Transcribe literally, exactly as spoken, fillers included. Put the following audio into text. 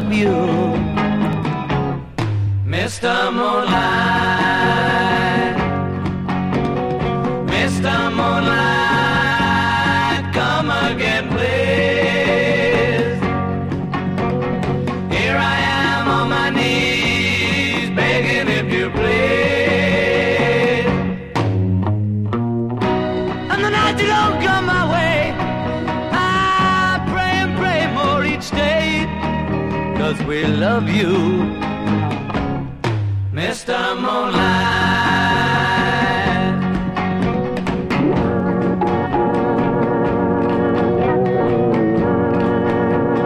love you, Mister Moonlight, Mister Moonlight, come again, please. Here I am on my knees, begging if you please. And the night you don't come my way, I pray and pray more each day, 'cause we love you, Mister Moonlight.